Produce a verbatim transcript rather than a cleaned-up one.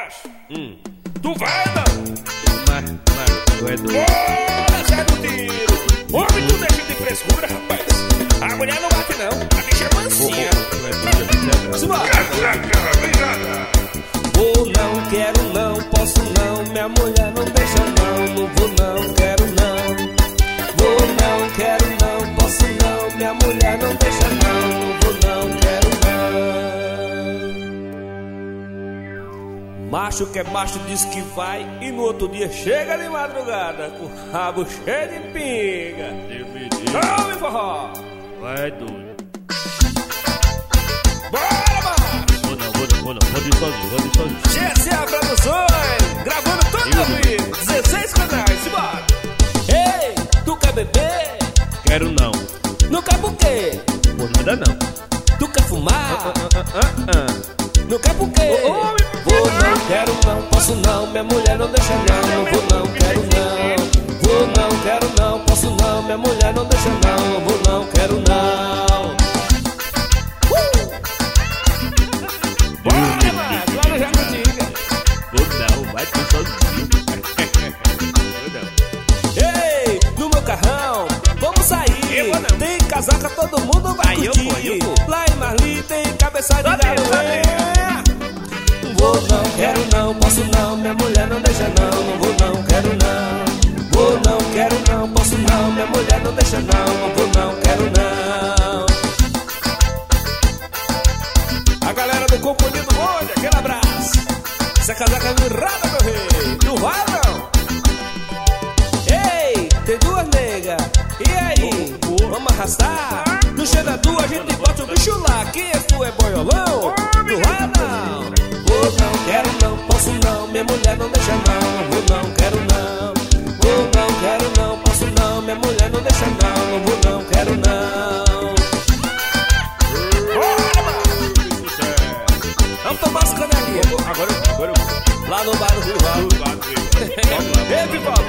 macho. Hum. Tu vai não? Mas, mas, tu é doido. Bora, Zé do Tiro. Homem, tu deixa de frescura, rapaz. A mulher não bate não, a bicha é mansinha. Tu é doido, é Simbora. Casaca virada. Vou não, quero não, posso não, minha mulher não deixa não, não vou não, quero não. Vou não, quero não, posso não, minha mulher não deixa não, não vou não, quero não. Macho que é macho diz que vai e no outro dia chega de madrugada com o rabo cheio de pinga. Chame forró! Vai doido. Bora, macho. Vou não, vou não, vou não. Vou de sozinho, vou de sozinho. G S A Produções, gravando todo ao vivo, dezesseis canais, simbora. Ei, tu quer beber? Quero não. Não quer por quê? Por nada não. Tu quer fumar? Ah, ah. Não quer por quê? Vou não, quero não, posso não, minha mulher não deixa não, não vou não, quero não. Vou não, quero não, posso não, minha mulher não deixa não, não vou não, quero não. Uh! Bora, macho, lá no Jacutinga. Vou não, vai tu sozinho. Vou não. Ei, no meu carrão, vamos sair. Eu vou não. Tem casaca, todo mundo vai Aí eu curtir. vou, eu vou. Lá em Marli tem cabeça de Sobe, galo. sobe. Vou não, quero não, posso não, minha mulher não deixa não, não vou não, quero não. Vou não, quero não, posso não, minha mulher não deixa não, não vou não, quero não. A galera do Companhia do Bonde, aquele abraço. Essa casaca virada, meu rei. Tu vai não? Ei, tem duas negas, e aí? Vamos arrastar? No cheiradu a gente bota o bicho lá, que tu é boiolão? Tu vai não? Vou não, quero não, posso não, minha mulher não deixa não, vou não, quero não. Vou não, quero não, posso não, minha mulher não deixa não, não vou não, quero não. Bora, macho. Vamos tomar as canelinhas Agora eu vou, agora eu vou. lá no bar do Rio Val. Ei, Pipoca,